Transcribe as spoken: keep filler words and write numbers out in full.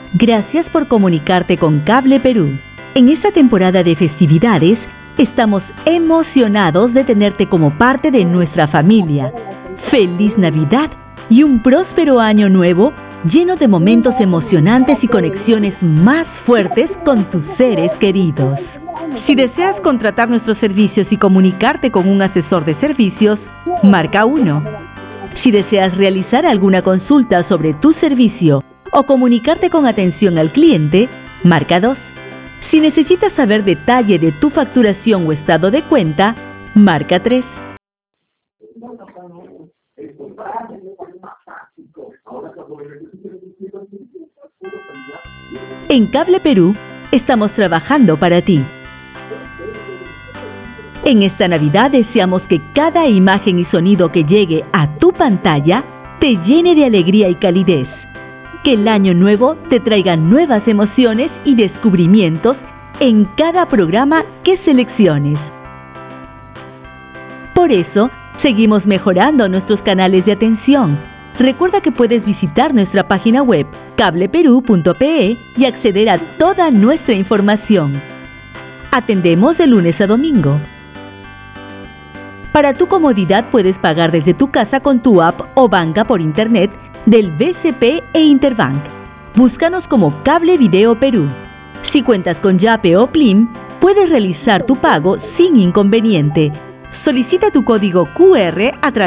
Gracias por comunicarte con Cable Perú. En esta temporada de festividades, estamos emocionados de tenerte como parte de nuestra familia. ¡Feliz Navidad y un próspero año nuevo lleno de momentos emocionantes y conexiones más fuertes con tus seres queridos! Si deseas contratar nuestros servicios y comunicarte con un asesor de servicios, marca uno. Si deseas realizar alguna consulta sobre tu servicio o comunicarte con atención al cliente, marca dos. Si necesitas saber detalle de tu facturación o estado de cuenta, marca tres. En Cable Perú, estamos trabajando para ti. En esta Navidad deseamos que cada imagen y sonido que llegue a tu pantalla te llene de alegría y calidez. Que el año nuevo te traiga nuevas emociones y descubrimientos en cada programa que selecciones. Por eso, seguimos mejorando nuestros canales de atención. Recuerda que puedes visitar nuestra página web cable perú punto pe y acceder a toda nuestra información. Atendemos de lunes a domingo. Para tu comodidad puedes pagar desde tu casa con tu app o banca por internet del B C P e Interbank. Búscanos como Cable Video Perú. Si cuentas con Yape o Plim, puedes realizar tu pago sin inconveniente. Solicita tu código Q R a través